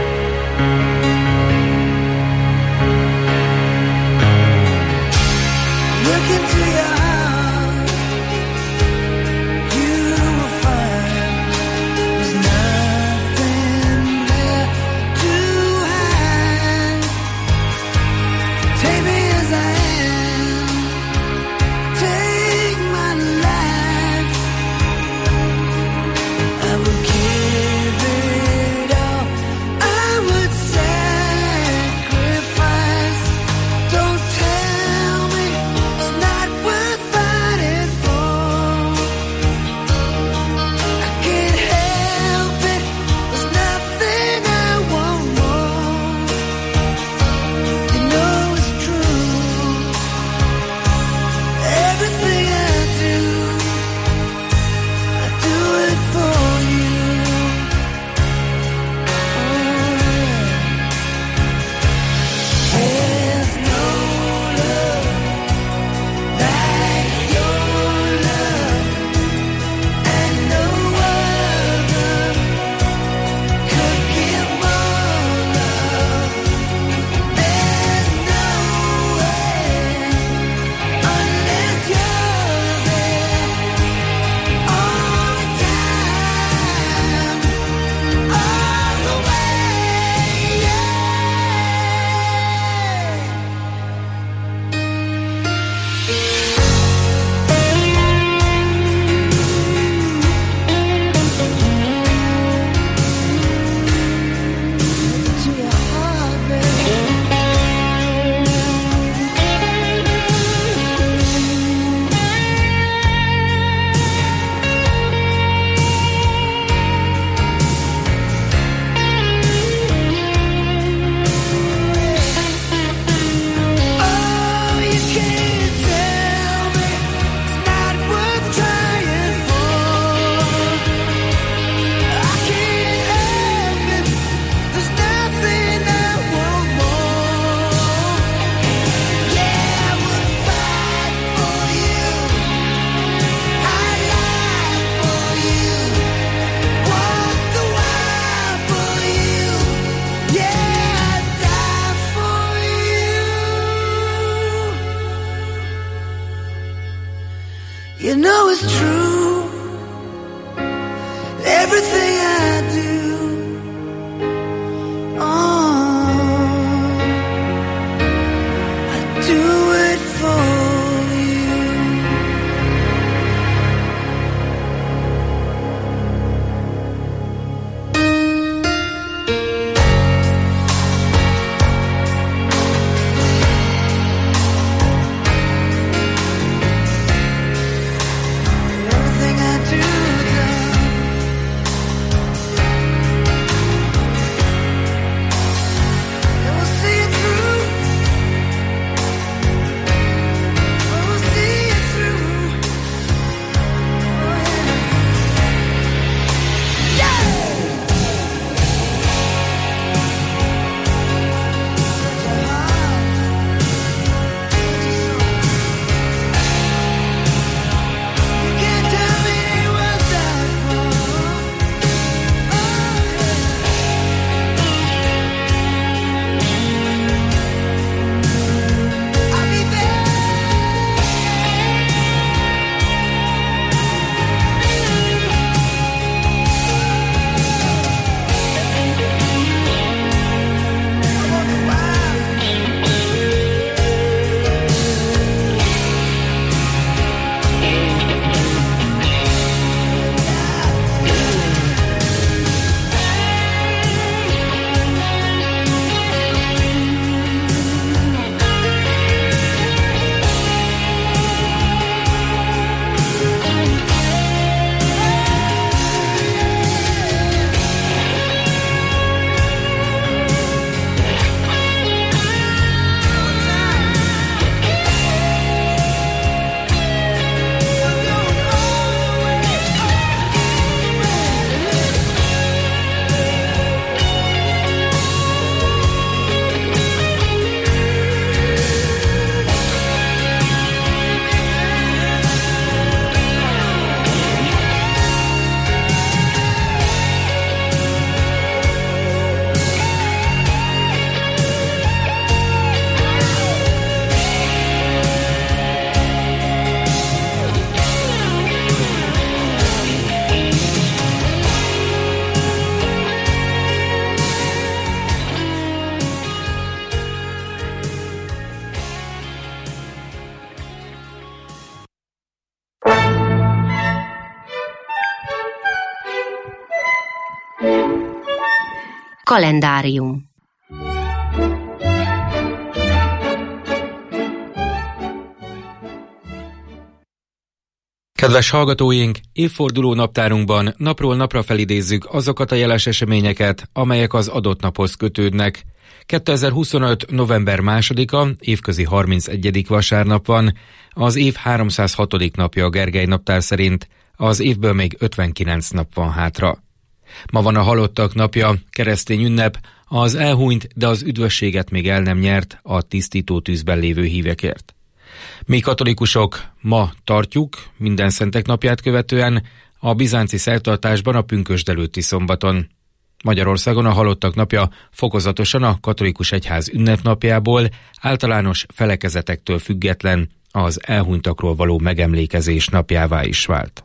Speaker 13: Kalendárium.
Speaker 2: Kedves hallgatóink, évforduló naptárunkban napról napra felidézzük azokat a jeles eseményeket, amelyek az adott naphoz kötődnek. kétezer-huszonöt. november másodika, évközi harmincegyedik vasárnap van, az év háromszázhatodik napja a Gergely naptár szerint, az évből még ötvenkilenc nap van hátra. Ma van a halottak napja, keresztény ünnep, az elhunyt, de az üdvösséget még el nem nyert a tisztító tűzben lévő hívekért. Mi katolikusok ma tartjuk, minden szentek napját követően, a bizánci szertartásban a pünkösd előtti szombaton. Magyarországon a halottak napja fokozatosan a katolikus egyház ünnepnapjából, általános felekezetektől független az elhunytakról való megemlékezés napjává is vált.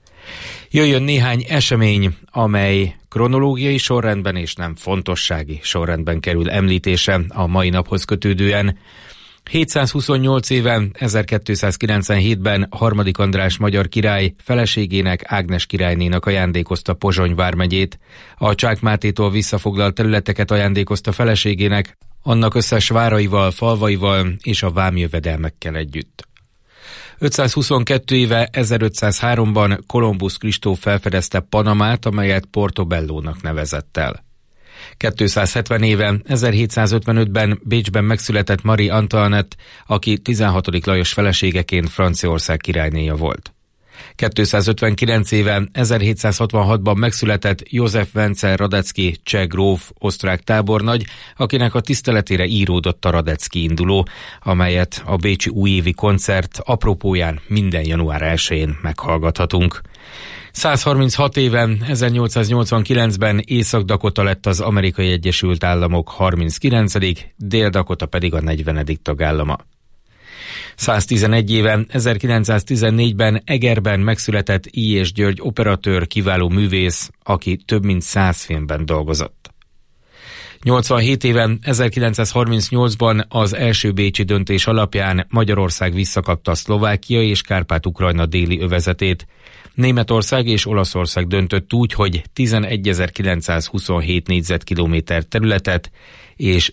Speaker 2: Jöjjön néhány esemény, amely kronológiai sorrendben és nem fontossági sorrendben kerül említése a mai naphoz kötődően. hétszázhuszonnyolc éve, ezerkétszázkilencvenhétben harmadik András magyar király feleségének, Ágnes királynénak ajándékozta Pozsony vármegyét, a Csák Mátétól visszafoglalt területeket ajándékozta feleségének, annak összes váraival, falvaival és a vámjövedelmekkel együtt. ötszázhuszonkettő éve, ezerötszázháromban Kolumbusz Kristóf felfedezte Panamát, amelyet Portobellónak nevezett el. kétszázhetven éve, ezerhétszázötvenötben Bécsben megszületett Marie Antoinette, aki tizenhatodik Lajos feleségeként Franciaország királynéja volt. kétszázötvenkilenc éve, ezerhétszázhatvanhatban megszületett József Wenzel Radetzky cseh gróf, osztrák tábornagy, akinek a tiszteletére íródott a Radetzky induló, amelyet a bécsi újévi koncert apropóján minden január elsején meghallgathatunk. százharminchat éve, ezernyolcszáznyolcvankilencben Észak-Dakota lett az Amerikai Egyesült Államok harminckilencedik, Dél-Dakota pedig a negyvenedik tagállama. száztizenegy éve, ezerkilencszáztizennégyben Egerben megszületett I. és György operatőr, kiváló művész, aki több mint száz filmben dolgozott. nyolcvanhét éve, ezerkilencszázharmincnyolcban az első bécsi döntés alapján Magyarország visszakapta Szlovákia és Kárpát-Ukrajna déli övezetét. Németország és Olaszország döntött úgy, hogy tizenegyezer-kilencszázhuszonhét négyzetkilométer területet és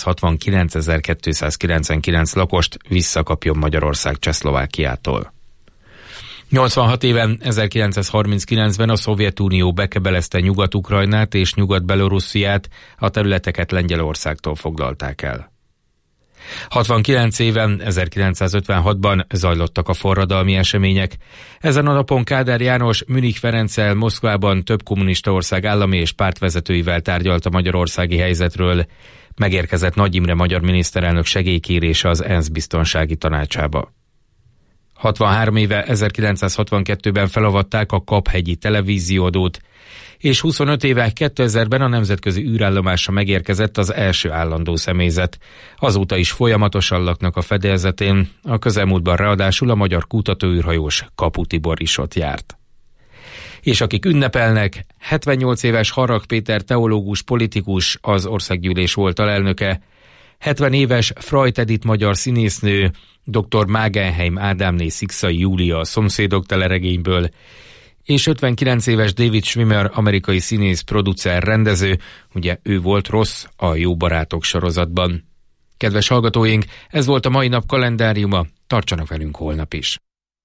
Speaker 2: nyolcszázhatvankilencezer-kétszázkilencvenkilenc lakost visszakapjon Magyarország Csehszlovákiától. nyolcvanhat éve, ezerkilencszázharminckilencben a Szovjetunió bekebelezte Nyugat-Ukrajnát és Nyugat-Belorussziát, a területeket Lengyelországtól foglalták el. hatvankilenc éve, ezerkilencszázötvenhatban zajlottak a forradalmi események. Ezen a napon Kádár János Münich Ferenccel Moszkvában több kommunista ország állami és pártvezetőivel tárgyalt a magyarországi helyzetről. Megérkezett Nagy Imre magyar miniszterelnök segélykérése az ENSZ biztonsági tanácsába. hatvanhárom éve, ezerkilencszázhatvankettőben felavatták a Kaphegyi televízióadót, és huszonöt éve, kétezerben a nemzetközi űrállomásra megérkezett az első állandó személyzet. Azóta is folyamatosan laknak a fedélzetén, a közelmúltban ráadásul a magyar kutatóűrhajós Kapu Tibor is ott járt. És akik ünnepelnek, hetvennyolc éves Harrag Péter teológus, politikus, az országgyűlés volt alelnöke, hetven éves Frajt Edith magyar színésznő, dr. Magenheim Ádámné Szikszai Júlia a Szomszédok teleregényből, és ötvenkilenc éves David Schwimmer amerikai színész, producer, rendező, ugye ő volt Ross a Jó barátok sorozatban. Kedves hallgatóink, ez volt a mai nap kalendáriuma, tartsanak velünk holnap is.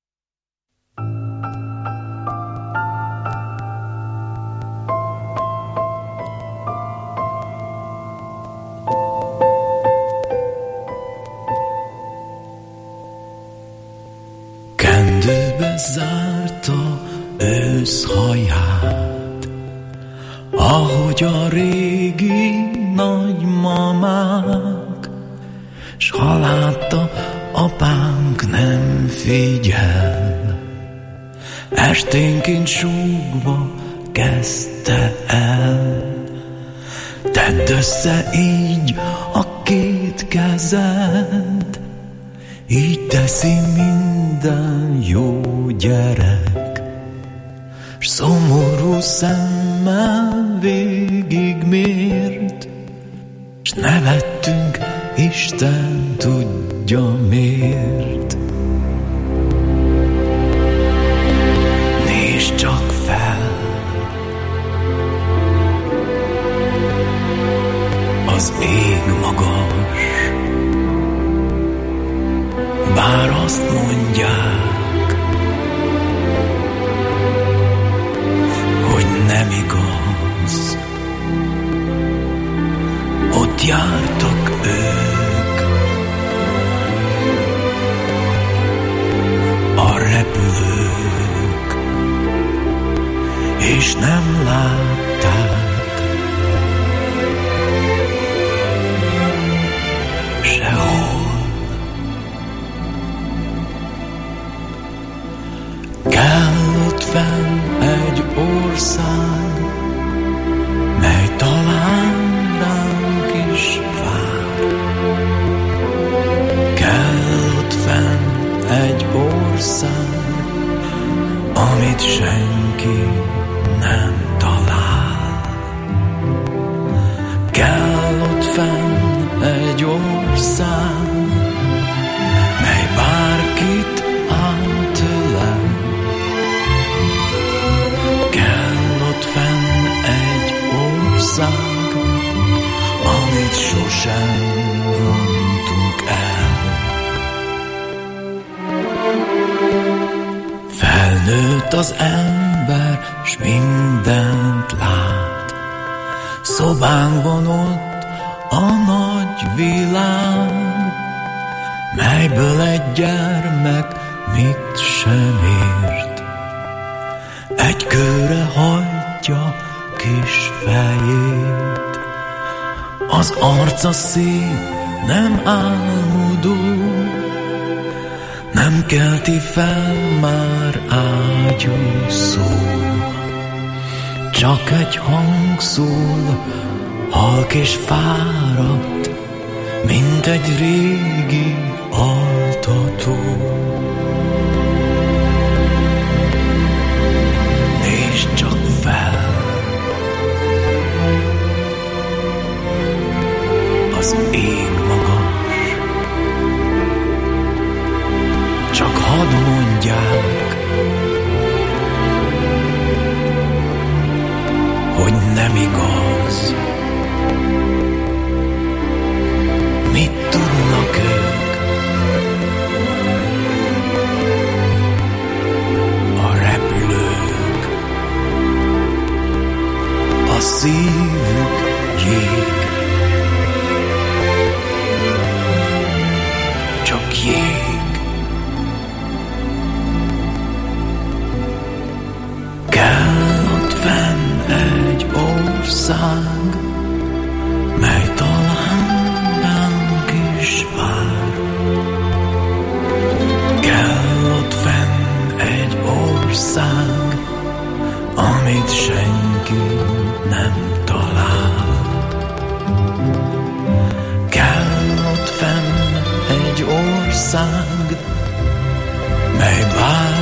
Speaker 14: Kendőbe zárta őszhaját, ahogy a régi nagymamák, s ha látta, apánk nem figyel, esténként súgva kezdte el. Tedd össze így a két kezed, így teszi minden jó gyerek, s szomorú szemmel végigmért, s nevettünk, Isten tudja miért. Nézd csak fel, az ég magas. Bár azt mondják, hogy nem igaz, ott jártak ők, a repülők, és nem látták sehol. Kell ott fenn egy ország, mely talán ránk is vár. Kell ott fenn egy ország, amit senki nem talál. Kell ott fenn egy ország, mely bárkit átölel. Kell ott fenn egy ország, amit sosem rontunk el. Felnőtt az ember, s mindent lát. Szobánkban ott a nagy világ, melyből egy gyermek mit sem ért. Egy kőre hajtja kis fejét, az arca szép, nem álmodó, nem kelti fel már ágyú szó. Csak egy hang szól, halk és fáradt, mint egy régi altató. Nézd csak fel, az ég magas, csak hadd mondják, hogy nem igaz. Mit tudnak ők? A repülők, a szívük jég, csak jég. Kell ott fenn egy ország, mely talán ránk is vár. Kell ott fenn egy ország, amit senki nem talál. Kell ott fenn egy ország, mely bár